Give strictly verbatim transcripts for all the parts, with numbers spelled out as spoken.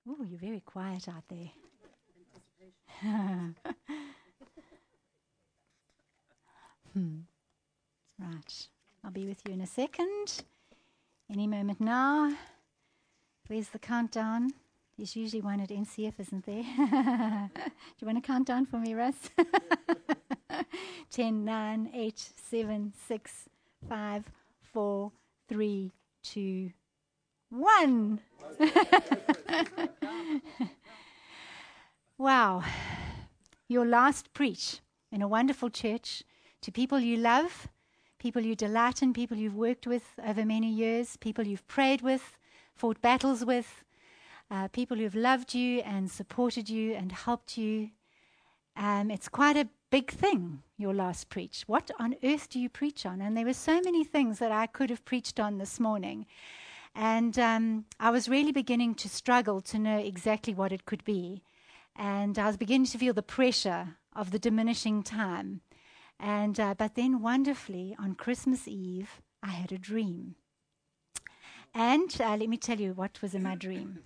Oh, you're very quiet out there. hmm. Right. I'll be with you in a second. Any moment now. Where's the countdown? There's usually one at N C F, isn't there? Do you want to count down for me, Russ? ten, nine, eight, seven, six, five, four, three, two, one. Wow. Your last preach in a wonderful church to people you love, people you delight in, people you've worked with over many years, people you've prayed with, fought battles with, uh, people who've loved you and supported you and helped you. Um, it's quite a big thing, your last preach. What on earth do you preach on? And there were so many things that I could have preached on this morning. And um, I was really beginning to struggle to know exactly what it could be. And I was beginning to feel the pressure of the diminishing time. And uh, but then wonderfully, on Christmas Eve, I had a dream. And uh, let me tell you what was in my dream.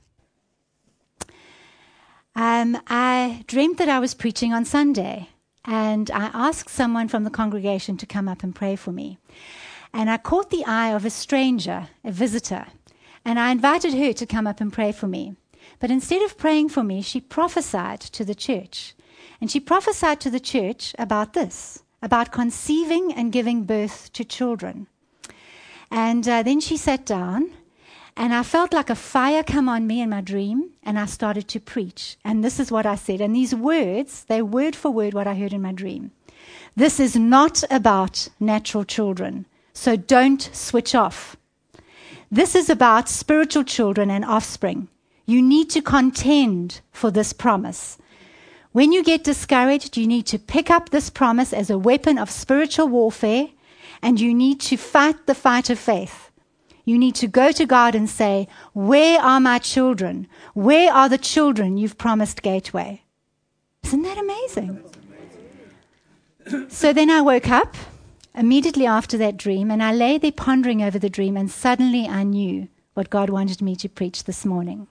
Um, I dreamt that I was preaching on Sunday. And I asked someone from the congregation to come up and pray for me. And I caught the eye of a stranger, a visitor. And I invited her to come up and pray for me. But instead of praying for me, she prophesied to the church. And she prophesied to the church about this, about conceiving and giving birth to children. And uh, then she sat down, and I felt like a fire come on me in my dream, and I started to preach. And this is what I said. And these words, they're word for word what I heard in my dream. This is not about natural children, so don't switch off. This is about spiritual children and offspring. You need to contend for this promise. When you get discouraged, you need to pick up this promise as a weapon of spiritual warfare, and you need to fight the fight of faith. You need to go to God and say, where are my children? Where are the children you've promised Gateway? Isn't that amazing? So then I woke up immediately after that dream, and I lay there pondering over the dream, and suddenly I knew what God wanted me to preach this morning.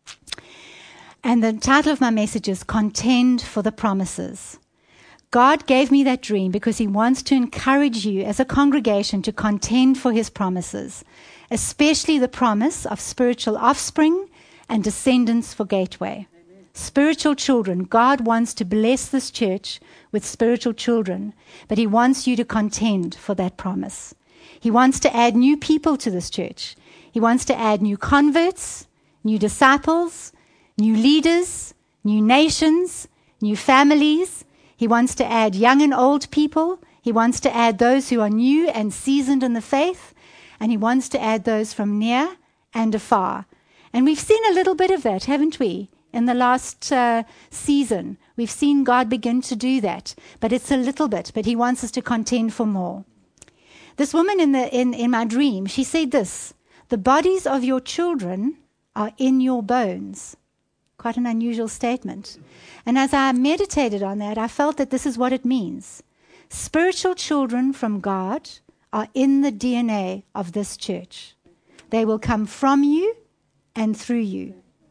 And the title of my message is Contend for the Promises. God gave me that dream because he wants to encourage you as a congregation to contend for his promises, especially the promise of spiritual offspring and descendants for Gateway. Amen. Spiritual children. God wants to bless this church with spiritual children, but he wants you to contend for that promise. He wants to add new people to this church. He wants to add new converts, new disciples, new leaders, new nations, new families. He wants to add young and old people. He wants to add those who are new and seasoned in the faith. And he wants to add those from near and afar. And we've seen a little bit of that, haven't we? In the last uh, season, we've seen God begin to do that. But it's a little bit, but he wants us to contend for more. This woman in, the, in, in my dream, she said this, the bodies of your children are in your bones. Quite an unusual statement. And as I meditated on that, I felt that this is what it means. Spiritual children from God are in the D N A of this church. They will come from you and through you.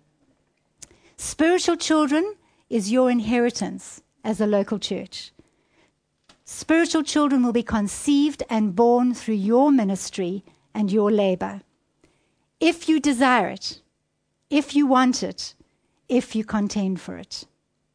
Spiritual children is your inheritance as a local church. Spiritual children will be conceived and born through your ministry and your labor. If you desire it, if you want it, if you contend for it.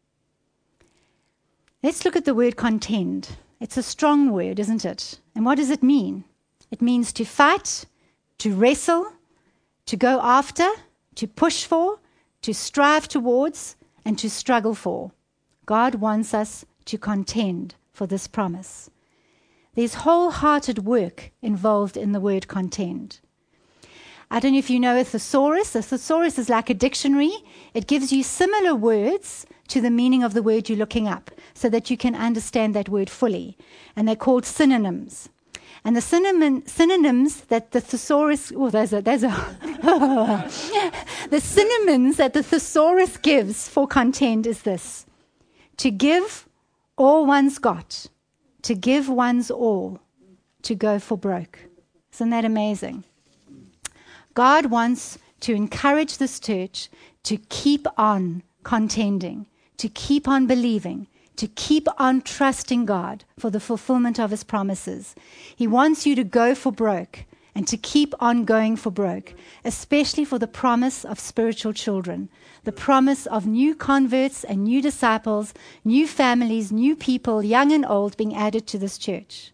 Let's look at the word contend. It's a strong word, isn't it? And what does it mean? It means to fight, to wrestle, to go after, to push for, to strive towards, and to struggle for. God wants us to contend for this promise. There's wholehearted work involved in the word contend. I don't know if you know a thesaurus. A thesaurus is like a dictionary. It gives you similar words to the meaning of the word you're looking up so that you can understand that word fully. And they're called synonyms. And the synonym, synonyms that the thesaurus, oh, those are, those are, the synonyms that the thesaurus gives for contend is this. To give all one's got, to give one's all, to go for broke. Isn't that amazing? God wants to encourage this church to keep on contending, to keep on believing, to keep on trusting God for the fulfillment of his promises. He wants you to go for broke and to keep on going for broke, especially for the promise of spiritual children, the promise of new converts and new disciples, new families, new people, young and old, being added to this church.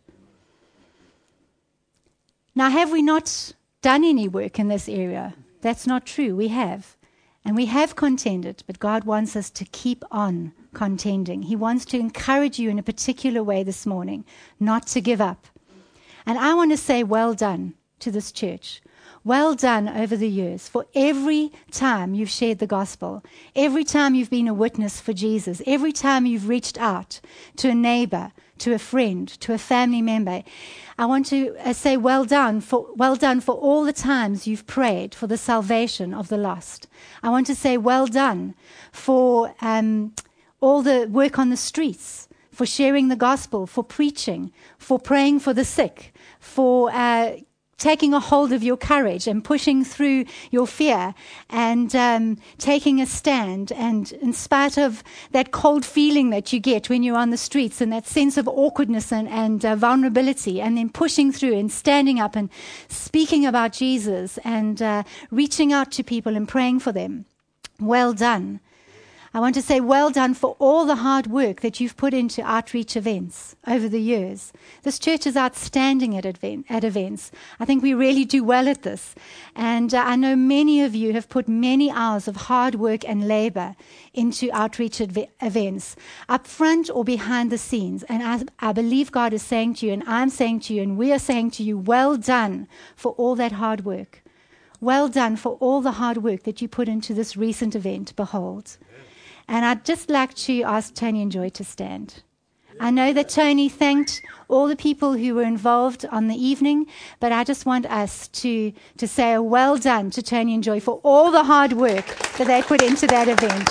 Now, have we not done any work in this area? That's not true. We have. And we have contended, but God wants us to keep on contending. He wants to encourage you in a particular way this morning, not to give up. And I want to say well done to this church. Well done over the years for every time you've shared the gospel, every time you've been a witness for Jesus, every time you've reached out to a neighbor, to a friend, to a family member. I want to uh, say well done for well done for all the times you've prayed for the salvation of the lost. I want to say well done for um, all the work on the streets, for sharing the gospel, for preaching, for praying for the sick, for uh, taking a hold of your courage and pushing through your fear and um, taking a stand. And in spite of that cold feeling that you get when you're on the streets and that sense of awkwardness and, and uh, vulnerability, and then pushing through and standing up and speaking about Jesus and uh, reaching out to people and praying for them. Well done. I want to say well done for all the hard work that you've put into outreach events over the years. This church is outstanding at, event, at events. I think we really do well at this. And uh, I know many of you have put many hours of hard work and labor into outreach adve- events, up front or behind the scenes. And I, I believe God is saying to you, and I'm saying to you, and we are saying to you, well done for all that hard work. Well done for all the hard work that you put into this recent event, Behold. And I'd just like to ask Tony and Joy to stand. I know that Tony thanked all the people who were involved on the evening, but I just want us to, to say a well done to Tony and Joy for all the hard work that they put into that event.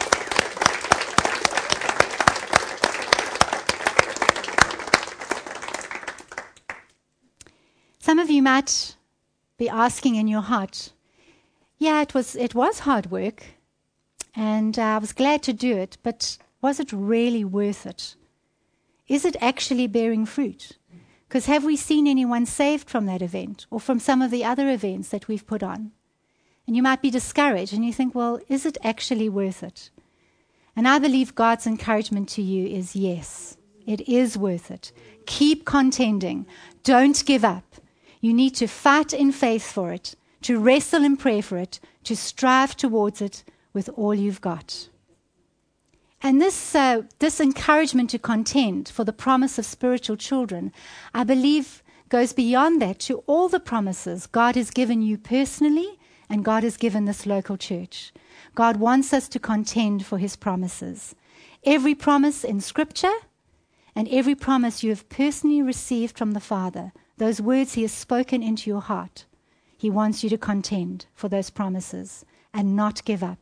Some of you might be asking in your heart, yeah, it was it was hard work. And uh, I was glad to do it, but was it really worth it? Is it actually bearing fruit? Because have we seen anyone saved from that event or from some of the other events that we've put on? And you might be discouraged and you think, well, is it actually worth it? And I believe God's encouragement to you is yes, it is worth it. Keep contending. Don't give up. You need to fight in faith for it, to wrestle in prayer for it, to strive towards it, with all you've got. And this uh, this encouragement to contend for the promise of spiritual children, I believe, goes beyond that to all the promises God has given you personally and God has given this local church. God wants us to contend for his promises. Every promise in Scripture and every promise you have personally received from the Father, those words he has spoken into your heart, he wants you to contend for those promises and not give up.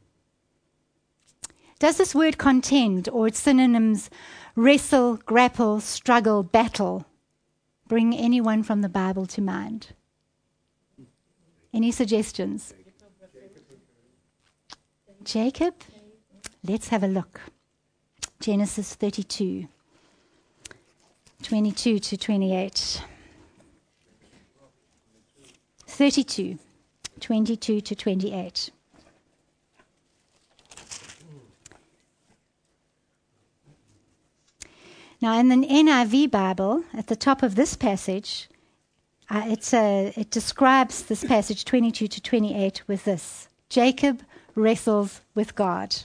Does this word contend or its synonyms wrestle, grapple, struggle, battle bring anyone from the Bible to mind? Any suggestions? Jacob? Let's have a look. Genesis thirty-two, twenty-two to twenty-eight. thirty-two, twenty-two to twenty-eight. Now, in the N I V Bible, at the top of this passage, uh, it's a, it describes this passage twenty-two to twenty-eight with this: Jacob wrestles with God.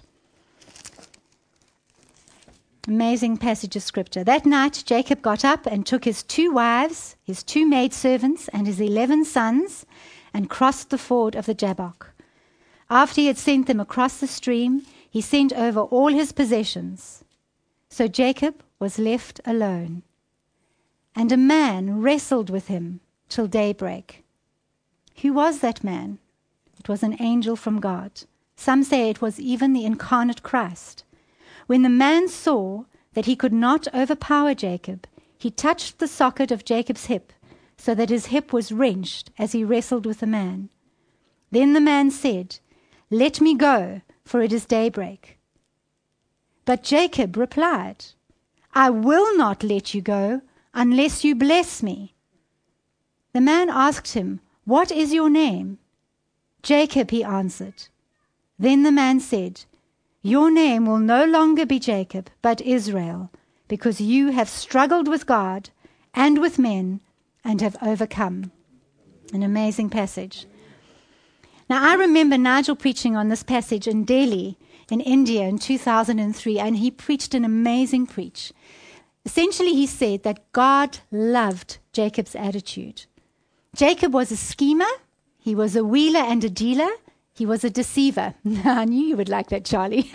Amazing passage of scripture. That night, Jacob got up and took his two wives, his two maidservants, and his eleven sons, and crossed the ford of the Jabbok. After he had sent them across the stream, he sent over all his possessions. So Jacob was left alone, and a man wrestled with him till daybreak. Who was that man? It was an angel from God. Some say it was even the incarnate Christ. When the man saw that he could not overpower Jacob, he touched the socket of Jacob's hip, so that his hip was wrenched as he wrestled with the man. Then the man said, "Let me go, for it is daybreak." But Jacob replied, "I will not let you go unless you bless me." The man asked him, "What is your name?" "Jacob," he answered. Then the man said, "Your name will no longer be Jacob, but Israel, because you have struggled with God and with men and have overcome." An amazing passage. Now, I remember Nigel preaching on this passage in Delhi, in India, in two thousand three, and he preached an amazing preach. Essentially, he said that God loved Jacob's attitude. Jacob was a schemer. He was a wheeler and a dealer. He was a deceiver. I knew you would like that, Charlie.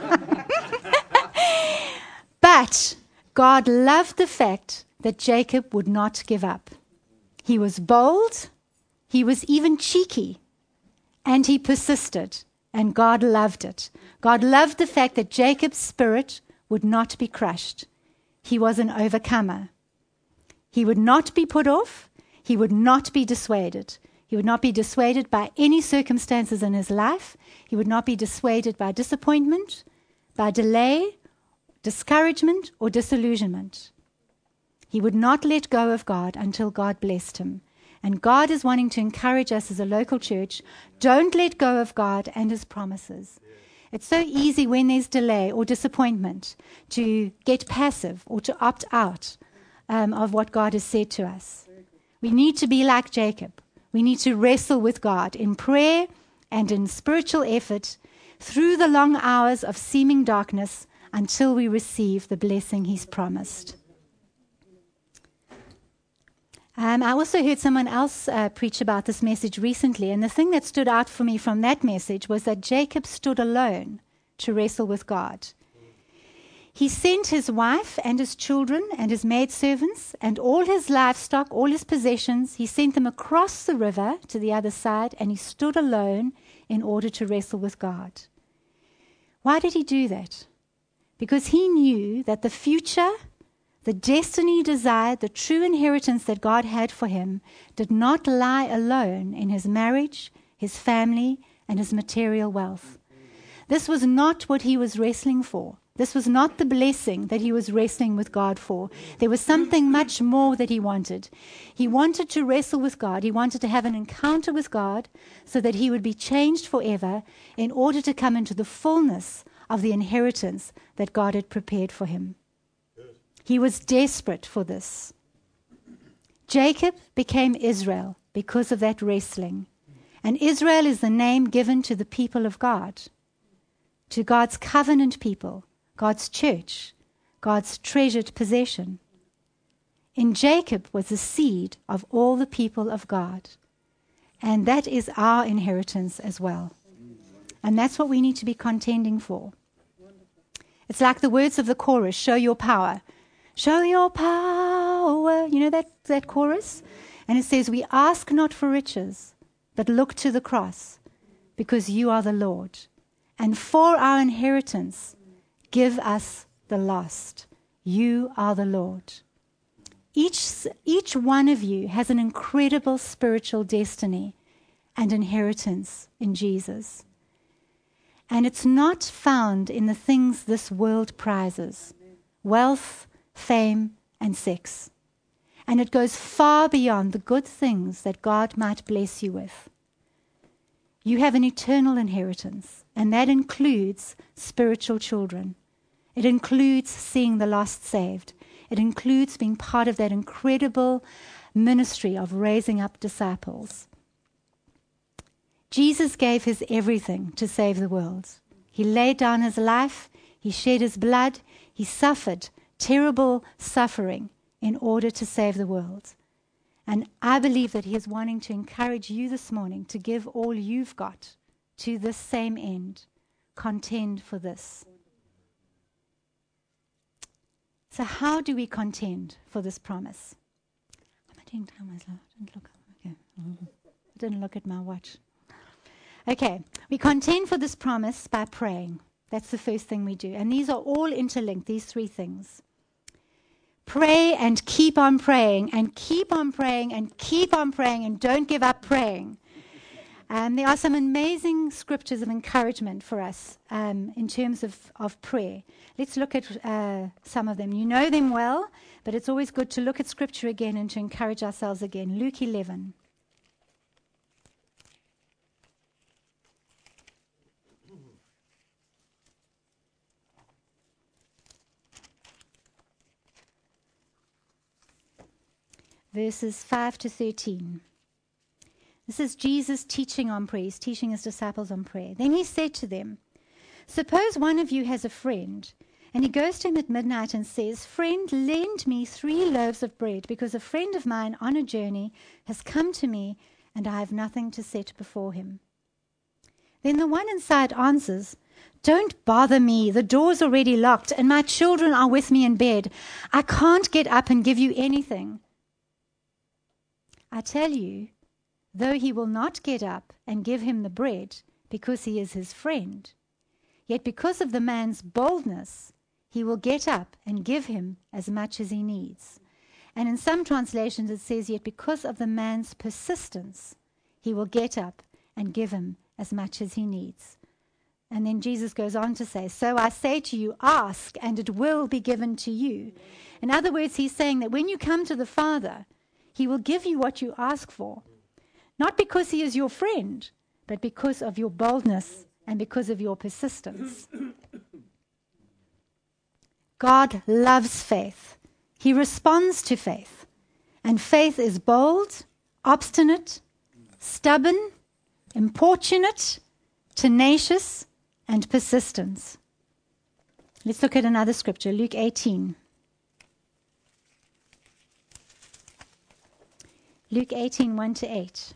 But God loved the fact that Jacob would not give up. He was bold. He was even cheeky. And he persisted. And God loved it. God loved the fact that Jacob's spirit would not be crushed. He was an overcomer. He would not be put off. He would not be dissuaded. He would not be dissuaded by any circumstances in his life. He would not be dissuaded by disappointment, by delay, discouragement, or disillusionment. He would not let go of God until God blessed him. And God is wanting to encourage us as a local church, don't let go of God and his promises. It's so easy when there's delay or disappointment to get passive or to opt out um, of what God has said to us. We need to be like Jacob. We need to wrestle with God in prayer and in spiritual effort through the long hours of seeming darkness until we receive the blessing he's promised. Um, I also heard someone else uh, preach about this message recently, and the thing that stood out for me from that message was that Jacob stood alone to wrestle with God. He sent his wife and his children and his maidservants and all his livestock, all his possessions. He sent them across the river to the other side, and he stood alone in order to wrestle with God. Why did he do that? Because he knew that the future, the destiny he desired, the true inheritance that God had for him, did not lie alone in his marriage, his family, and his material wealth. This was not what he was wrestling for. This was not the blessing that he was wrestling with God for. There was something much more that he wanted. He wanted to wrestle with God. He wanted to have an encounter with God so that he would be changed forever in order to come into the fullness of the inheritance that God had prepared for him. He was desperate for this. Jacob became Israel because of that wrestling. And Israel is the name given to the people of God, to God's covenant people, God's church, God's treasured possession. In Jacob was the seed of all the people of God. And that is our inheritance as well. And that's what we need to be contending for. It's like the words of the chorus, show your power. Show your power. You know that, that chorus? And it says, we ask not for riches, but look to the cross, because you are the Lord. And for our inheritance, give us the lost. You are the Lord. Each, each one of you has an incredible spiritual destiny and inheritance in Jesus. And it's not found in the things this world prizes, wealth, fame, and sex. And it goes far beyond the good things that God might bless you with. You have an eternal inheritance, and that includes spiritual children. It includes seeing the lost saved. It includes being part of that incredible ministry of raising up disciples. Jesus gave his everything to save the world. He laid down his life. He shed his blood. He suffered terrible suffering in order to save the world. And I believe that he is wanting to encourage you this morning to give all you've got to this same end. Contend for this. So how do we contend for this promise? Am I doing time? I didn't look. Okay. I didn't look at my watch. Okay. We contend for this promise by praying. That's the first thing we do. And these are all interlinked, these three things. Pray and keep on praying and keep on praying and keep on praying and don't give up praying. Um, there are some amazing scriptures of encouragement for us um, in terms of, of prayer. Let's look at uh, some of them. You know them well, but it's always good to look at scripture again and to encourage ourselves again. Luke eleven. Verses five to thirteen. This is Jesus teaching on prayer. He's teaching his disciples on prayer. Then he said to them, suppose one of you has a friend, and he goes to him at midnight and says, friend, lend me three loaves of bread, because a friend of mine on a journey has come to me, and I have nothing to set before him. Then the one inside answers, don't bother me. The door's already locked, and my children are with me in bed. I can't get up and give you anything. I tell you, though he will not get up and give him the bread because he is his friend, yet because of the man's boldness, he will get up and give him as much as he needs. And in some translations it says, yet because of the man's persistence, he will get up and give him as much as he needs. And then Jesus goes on to say, so I say to you, ask, and it will be given to you. In other words, he's saying that when you come to the Father, he will give you what you ask for. Not because he is your friend, but because of your boldness and because of your persistence. God loves faith. He responds to faith. And faith is bold, obstinate, stubborn, importunate, tenacious, and persistent. Let's look at another scripture, Luke eighteen. Luke eighteen, one to eight.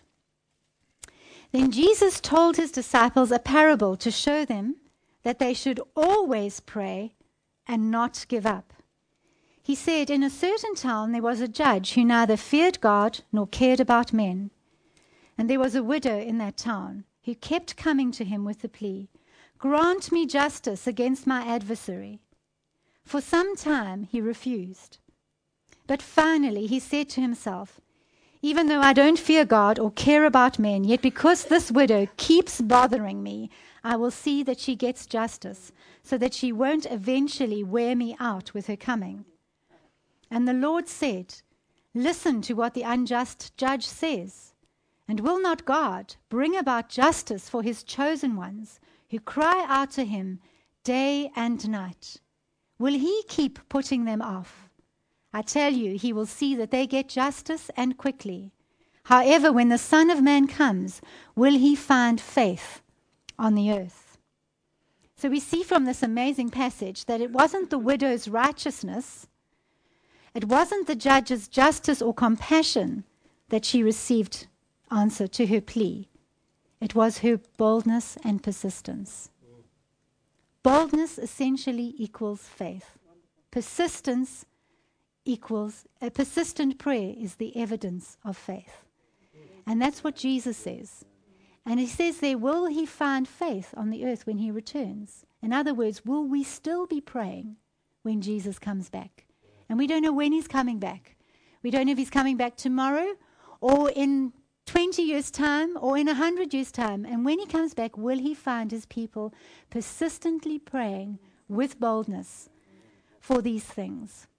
Then Jesus told his disciples a parable to show them that they should always pray and not give up. He said, in a certain town there was a judge who neither feared God nor cared about men. And there was a widow in that town who kept coming to him with the plea, grant me justice against my adversary. For some time he refused. But finally he said to himself, even though I don't fear God or care about men, yet because this widow keeps bothering me, I will see that she gets justice, so that she won't eventually wear me out with her coming. And the Lord said, listen to what the unjust judge says. And will not God bring about justice for his chosen ones, who cry out to him day and night? Will he keep putting them off? I tell you, he will see that they get justice and quickly. However, when the Son of Man comes, will he find faith on the earth? So we see from this amazing passage that it wasn't the widow's righteousness, it wasn't the judge's justice or compassion that she received answer to her plea. It was her boldness and persistence. Boldness essentially equals faith. Persistence equals, a persistent prayer is the evidence of faith. And that's what Jesus says. And he says there, will he find faith on the earth when he returns? In other words, will we still be praying when Jesus comes back? And we don't know when he's coming back. We don't know if he's coming back tomorrow or in twenty years' time or in one hundred years' time. And when he comes back, will he find his people persistently praying with boldness for these things?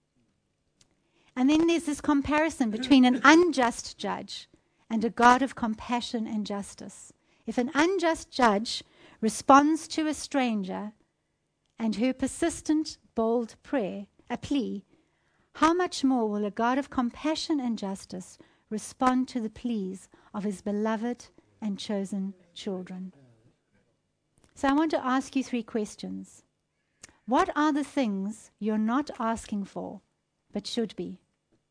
And then there's this comparison between an unjust judge and a God of compassion and justice. If an unjust judge responds to a stranger and her persistent, bold prayer, a plea, how much more will a God of compassion and justice respond to the pleas of his beloved and chosen children? So I want to ask you three questions. What are the things you're not asking for but should be?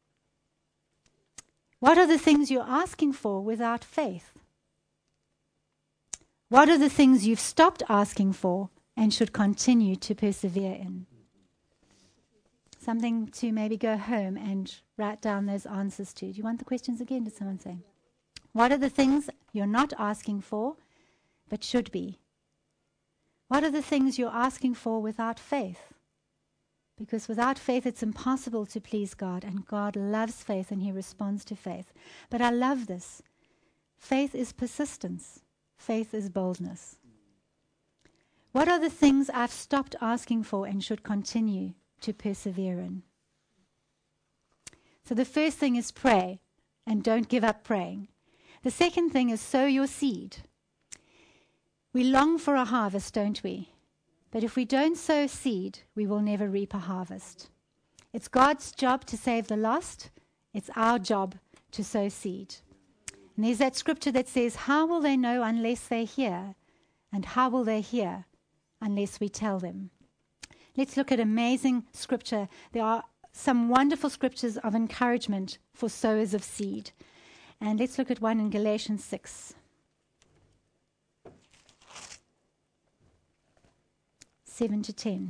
What are the things you're asking for without faith? What are the things you've stopped asking for and should continue to persevere in? Something to maybe go home and write down those answers to. Do you want the questions again? Did someone say? What are the things you're not asking for but should be? What are the things you're asking for without faith? Because without faith, it's impossible to please God, and God loves faith, and he responds to faith. But I love this. Faith is persistence. Faith is boldness. What are the things I've stopped asking for and should continue to persevere in? So the first thing is pray, and don't give up praying. The second thing is sow your seed. We long for a harvest, don't we? But if we don't sow seed, we will never reap a harvest. It's God's job to save the lost. It's our job to sow seed. And there's that scripture that says, how will they know unless they hear? And how will they hear unless we tell them? Let's look at amazing scripture. There are some wonderful scriptures of encouragement for sowers of seed. And let's look at one in Galatians six. seven to ten.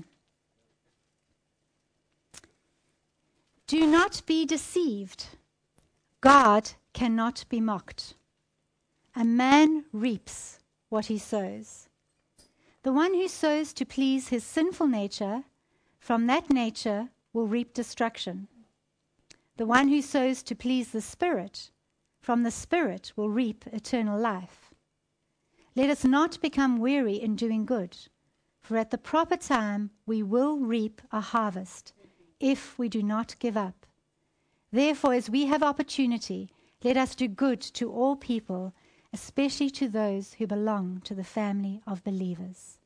Do not be deceived. God cannot be mocked. A man reaps what he sows. The one who sows to please his sinful nature, from that nature will reap destruction. The one who sows to please the Spirit, from the Spirit will reap eternal life. Let us not become weary in doing good, for at the proper time we will reap a harvest, if we do not give up. Therefore, as we have opportunity, let us do good to all people, especially to those who belong to the family of believers.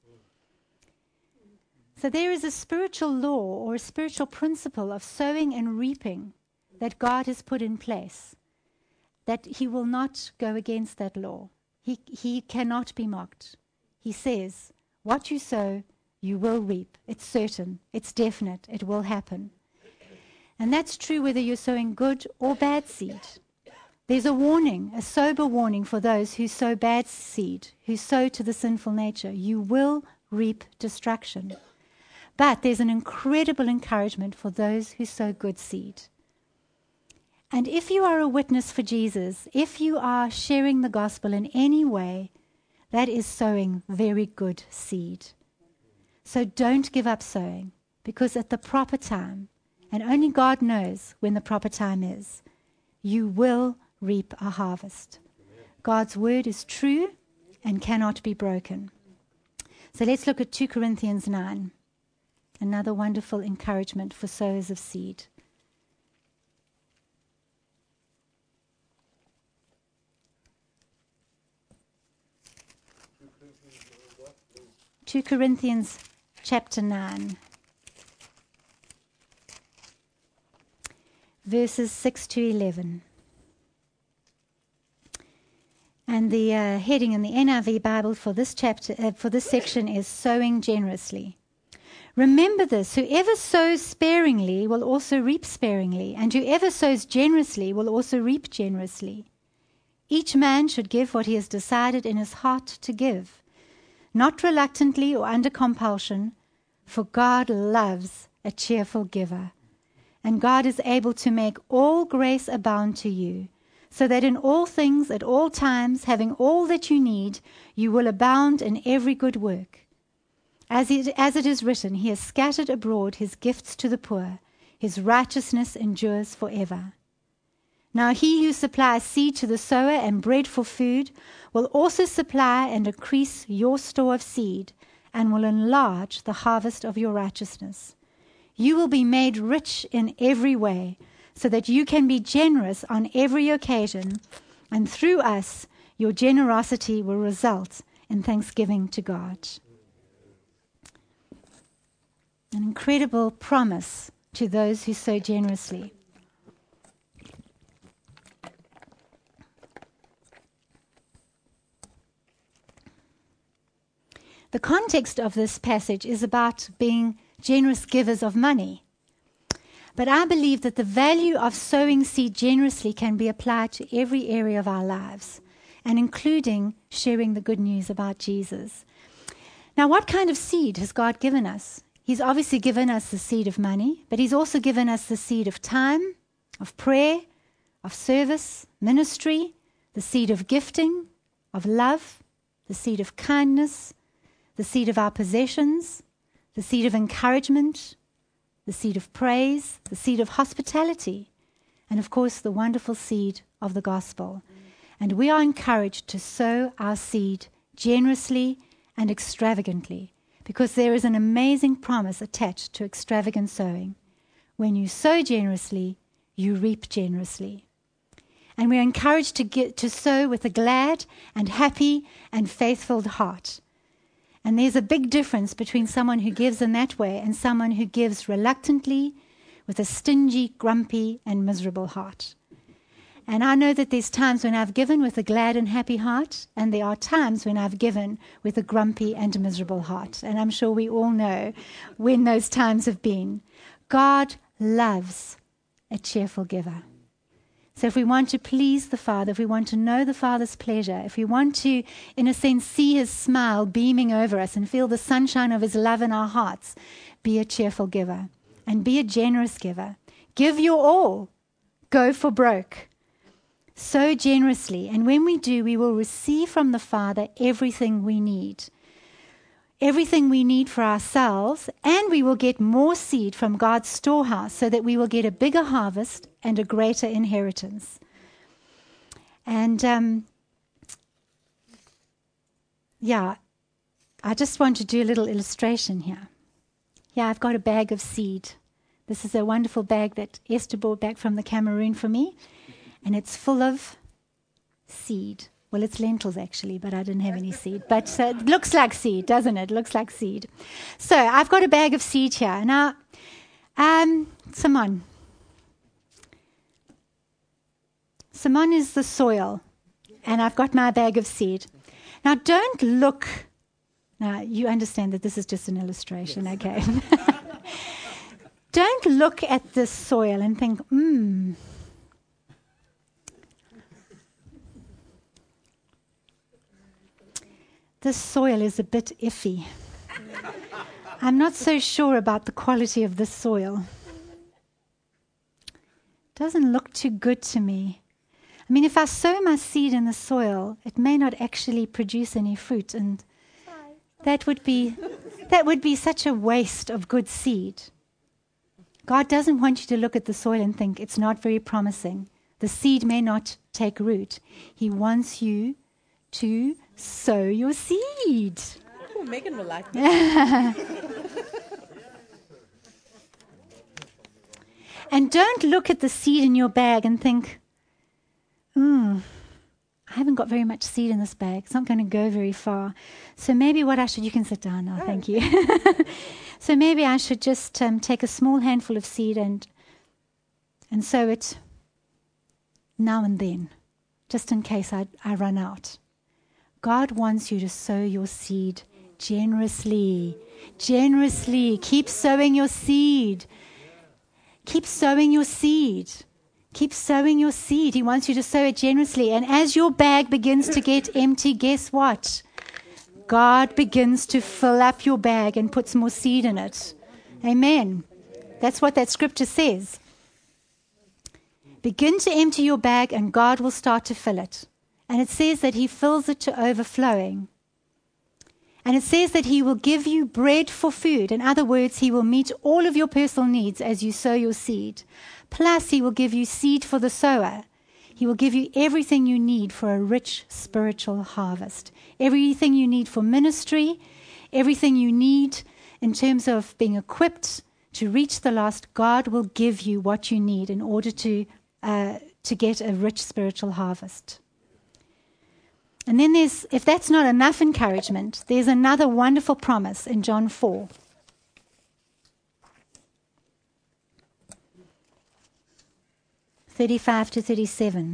So there is a spiritual law or a spiritual principle of sowing and reaping that God has put in place, that he will not go against that law. He, he cannot be mocked. He says, what you sow, you will reap. It's certain. It's definite. It will happen. And that's true whether you're sowing good or bad seed. There's a warning, a sober warning for those who sow bad seed, who sow to the sinful nature. You will reap destruction. But there's an incredible encouragement for those who sow good seed. And if you are a witness for Jesus, if you are sharing the gospel in any way, that is sowing very good seed. So don't give up sowing, because at the proper time, and only God knows when the proper time is, you will reap a harvest. God's word is true and cannot be broken. So let's look at two Corinthians nine, another wonderful encouragement for sowers of seed. two Corinthians chapter nine, verses six to eleven. And the uh, heading in the N I V Bible for this chapter, uh, for this section is sowing generously. Remember this, whoever sows sparingly will also reap sparingly, and whoever sows generously will also reap generously. Each man should give what he has decided in his heart to give, not reluctantly or under compulsion, for God loves a cheerful giver. And God is able to make all grace abound to you, so that in all things, at all times, having all that you need, you will abound in every good work. As it, as it is written, he has scattered abroad his gifts to the poor. His righteousness endures forever. Now he who supplies seed to the sower and bread for food will also supply and increase your store of seed, and will enlarge the harvest of your righteousness. You will be made rich in every way, so that you can be generous on every occasion, and through us your generosity will result in thanksgiving to God. An incredible promise to those who sow generously. The context of this passage is about being generous givers of money. But I believe that the value of sowing seed generously can be applied to every area of our lives, and including sharing the good news about Jesus. Now, what kind of seed has God given us? He's obviously given us the seed of money, but he's also given us the seed of time, of prayer, of service, ministry, the seed of gifting, of love, the seed of kindness, the seed of our possessions, the seed of encouragement, the seed of praise, the seed of hospitality, and of course the wonderful seed of the gospel. And we are encouraged to sow our seed generously and extravagantly, because there is an amazing promise attached to extravagant sowing. When you sow generously, you reap generously. And we are encouraged to get to sow with a glad and happy and faithful heart. And there's a big difference between someone who gives in that way and someone who gives reluctantly, with a stingy, grumpy, and miserable heart. And I know that there's times when I've given with a glad and happy heart, and there are times when I've given with a grumpy and miserable heart. And I'm sure we all know when those times have been. God loves a cheerful giver. So if we want to please the Father, if we want to know the Father's pleasure, if we want to, in a sense, see his smile beaming over us and feel the sunshine of his love in our hearts, be a cheerful giver and be a generous giver. Give your all. Go for broke. Sow generously. And when we do, we will receive from the Father everything we need. Everything we need for ourselves, and we will get more seed from God's storehouse so that we will get a bigger harvest and a greater inheritance. And um, yeah, I just want to do a little illustration here. Yeah, I've got a bag of seed. This is a wonderful bag that Esther brought back from the Cameroon for me, and it's full of seed. Well, it's lentils, actually, but I didn't have any seed. But uh, it looks like seed, doesn't it? It looks like seed. So I've got a bag of seed here. Now, um, Simon. Simon is the soil, and I've got my bag of seed. Now, don't look. Now, you understand that this is just an illustration, yes. Okay? Don't look at this soil and think, hmm. This soil is a bit iffy. I'm not so sure about the quality of this soil. Doesn't look too good to me. I mean, if I sow my seed in the soil, it may not actually produce any fruit, and that would be that would be such a waste of good seed. God doesn't want you to look at the soil and think it's not very promising. The seed may not take root. He wants you to sow your seed. Oh, Megan will like that. And don't look at the seed in your bag and think, hmm, I haven't got very much seed in this bag. It's not going to go very far. So maybe what I should, you can sit down now, oh. Thank you. So maybe I should just um, take a small handful of seed and and sow it now and then, just in case I, I run out. God wants you to sow your seed generously. Generously. Keep sowing your seed. Keep sowing your seed. Keep sowing your seed. He wants you to sow it generously. And as your bag begins to get empty, guess what? God begins to fill up your bag and puts more seed in it. Amen. That's what that scripture says. Begin to empty your bag and God will start to fill it. And it says that he fills it to overflowing. And it says that he will give you bread for food. In other words, he will meet all of your personal needs as you sow your seed. Plus, he will give you seed for the sower. He will give you everything you need for a rich spiritual harvest. Everything you need for ministry, everything you need in terms of being equipped to reach the lost. God will give you what you need in order to, uh, to get a rich spiritual harvest. And then there's, if that's not enough encouragement, there's another wonderful promise in John four. thirty-five to thirty-seven.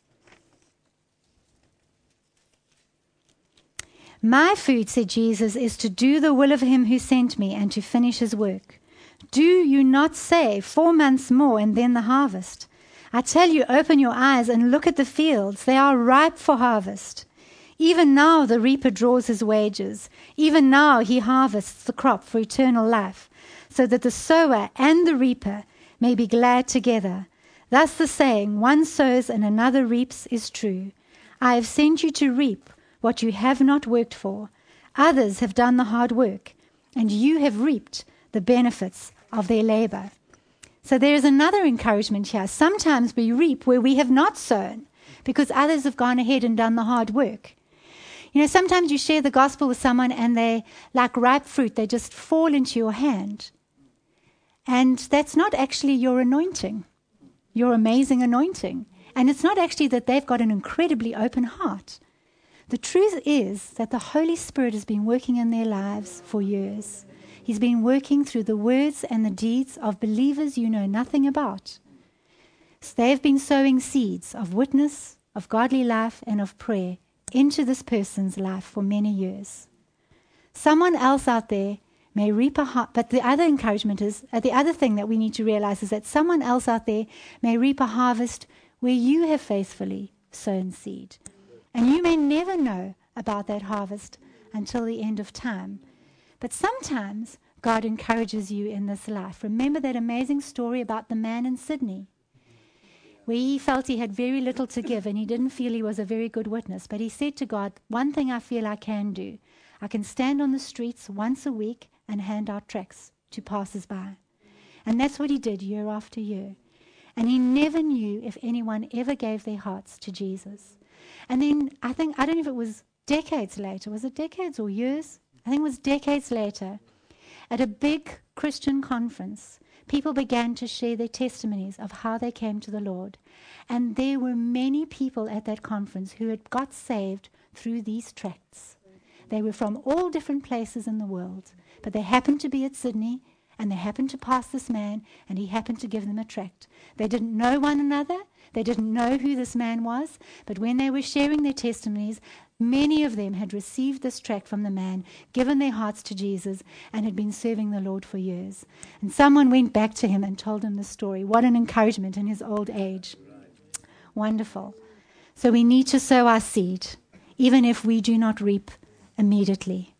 My food, said Jesus, is to do the will of him who sent me and to finish his work. Do you not say, four months more and then the harvest? I tell you, open your eyes and look at the fields. They are ripe for harvest. Even now the reaper draws his wages. Even now he harvests the crop for eternal life, so that the sower and the reaper may be glad together. Thus the saying, one sows and another reaps, is true. I have sent you to reap what you have not worked for. Others have done the hard work, and you have reaped the benefits of their labor. So there is another encouragement here. Sometimes we reap where we have not sown. because others have gone ahead and done the hard work. You know, sometimes you share the gospel with someone and they, like ripe fruit, they just fall into your hand. And that's not actually your anointing, your amazing anointing. And it's not actually that they've got an incredibly open heart. The truth is that the Holy Spirit has been working in their lives for years. He's been working through the words and the deeds of believers you know nothing about. So they've been sowing seeds of witness, of godly life, and of prayer into this person's life for many years. Someone else out there may reap a har- but the other encouragement is, uh, the other thing that we need to realize is that someone else out there may reap a harvest where you have faithfully sown seed. And you may never know about that harvest until the end of time. But sometimes God encourages you in this life. Remember that amazing story about the man in Sydney, where he felt he had very little to give and he didn't feel he was a very good witness. But he said to God, one thing I feel I can do. I can stand on the streets once a week and hand out tracts to passers-by. And that's what he did year after year. And he never knew if anyone ever gave their hearts to Jesus. And then I think, I don't know if it was decades later, was it decades or years? I think it was decades later, at a big Christian conference, people began to share their testimonies of how they came to the Lord. And there were many people at that conference who had got saved through these tracts. They were from all different places in the world, but they happened to be at Sydney, and they happened to pass this man, and he happened to give them a tract. They didn't know one another. They didn't know who this man was, but when they were sharing their testimonies, many of them had received this tract from the man, given their hearts to Jesus, and had been serving the Lord for years. And someone went back to him and told him the story. What an encouragement in his old age. Wonderful. So we need to sow our seed, even if we do not reap immediately.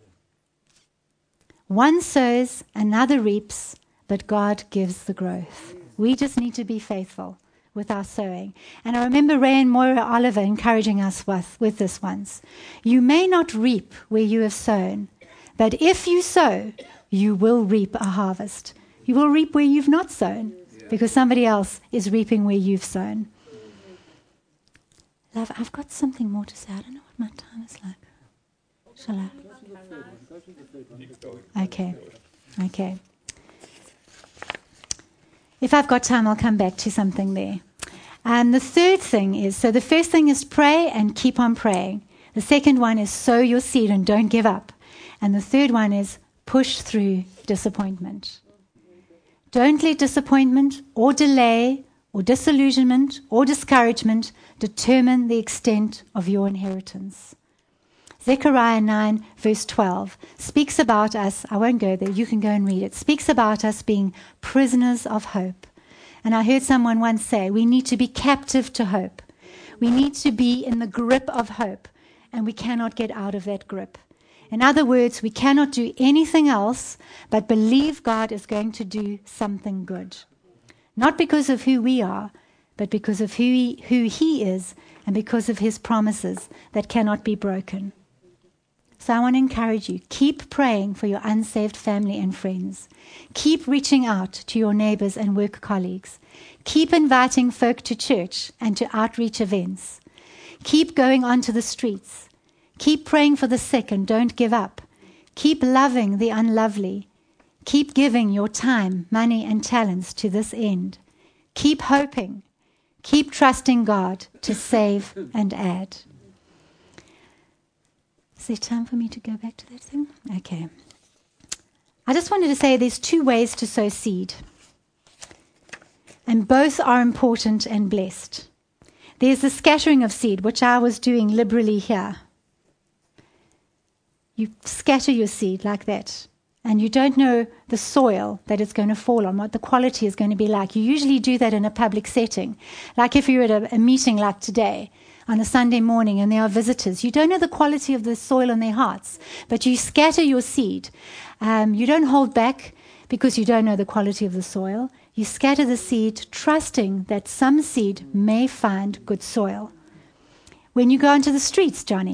One sows, another reaps, but God gives the growth. We just need to be faithful with our sowing. And I remember Ray and Moira Oliver encouraging us with, with this once. You may not reap where you have sown, but if you sow, you will reap a harvest. You will reap where you've not sown, because somebody else is reaping where you've sown. Love, I've got something more to say. I don't know what my time is like. Shall I? Okay. Okay. If I've got time, I'll come back to something there. And the third thing is, so the first thing is pray and keep on praying. The second one is sow your seed and don't give up. And the third one is push through disappointment. Don't let disappointment or delay or disillusionment or discouragement determine the extent of your inheritance. Zechariah nine, verse twelve, speaks about us, I won't go there, you can go and read it, speaks about us being prisoners of hope. And I heard someone once say, we need to be captive to hope. We need to be in the grip of hope, and we cannot get out of that grip. In other words, we cannot do anything else but believe God is going to do something good. Not because of who we are, but because of who he, who he is, and because of his promises that cannot be broken. So I want to encourage you, keep praying for your unsaved family and friends. Keep reaching out to your neighbors and work colleagues. Keep inviting folk to church and to outreach events. Keep going onto the streets. Keep praying for the sick and don't give up. Keep loving the unlovely. Keep giving your time, money, and talents to this end. Keep hoping. Keep trusting God to save and add. Is there time for me to go back to that thing? Okay. I just wanted to say there's two ways to sow seed. And both are important and blessed. There's the scattering of seed, which I was doing liberally here. You scatter your seed like that. And you don't know the soil that it's going to fall on, what the quality is going to be like. You usually do that in a public setting. Like if you're at a, a meeting like today, on a Sunday morning, and there are visitors. You don't know the quality of the soil in their hearts, but you scatter your seed. Um, you don't hold back because you don't know the quality of the soil. You scatter the seed, trusting that some seed may find good soil. When you go onto the streets, Johnny,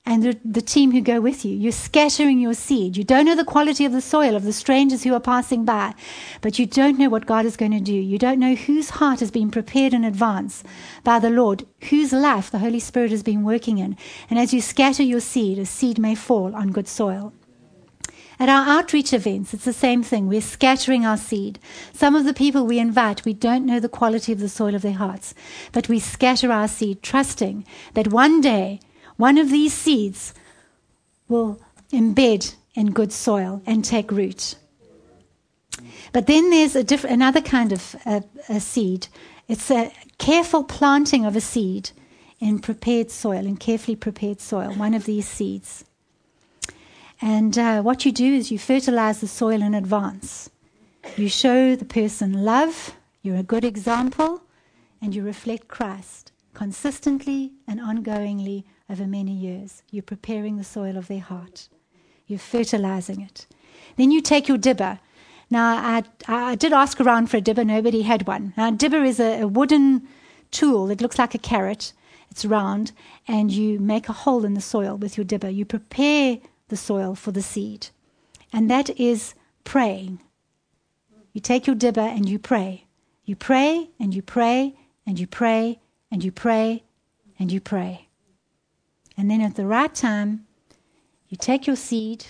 and the, the team who go with you. You're scattering your seed. You don't know the quality of the soil of the strangers who are passing by, but you don't know what God is going to do. You don't know whose heart has been prepared in advance by the Lord, whose life the Holy Spirit has been working in. And as you scatter your seed, a seed may fall on good soil. At our outreach events, it's the same thing. We're scattering our seed. Some of the people we invite, we don't know the quality of the soil of their hearts, but we scatter our seed, trusting that one day, one of these seeds will embed in good soil and take root. But then there's a diff- another kind of uh, a seed. It's a careful planting of a seed in prepared soil, in carefully prepared soil, one of these seeds. And uh, what you do is you fertilize the soil in advance. You show the person love, you're a good example, and you reflect Christ consistently and ongoingly over many years. You're preparing the soil of their heart. You're fertilizing it. Then you take your dibber. Now, I, I did ask around for a dibber. Nobody had one. Now, a dibber is a, a wooden tool that looks like a carrot. It's round, and you make a hole in the soil with your dibber. You prepare the soil for the seed. And that is praying. You take your dibber and you pray. You pray and you pray and you pray and you pray and you pray. And then at the right time, you take your seed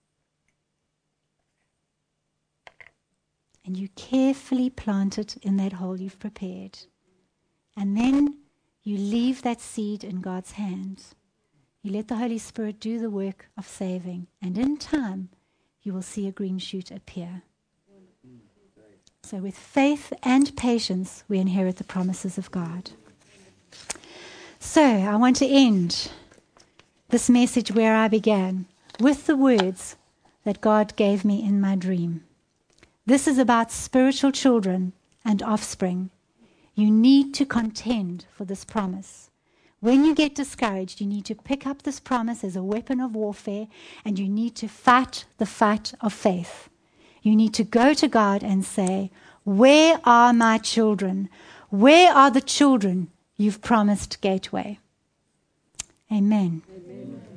and you carefully plant it in that hole you've prepared. And then you leave that seed in God's hands. You let the Holy Spirit do the work of saving, and in time, you will see a green shoot appear. So with faith and patience, we inherit the promises of God. So I want to end this message where I began, with the words that God gave me in my dream. This is about spiritual children and offspring. You need to contend for this promise. When you get discouraged, you need to pick up this promise as a weapon of warfare, and you need to fight the fight of faith. You need to go to God and say, where are my children? Where are the children you've promised Gateway? Amen. Amen.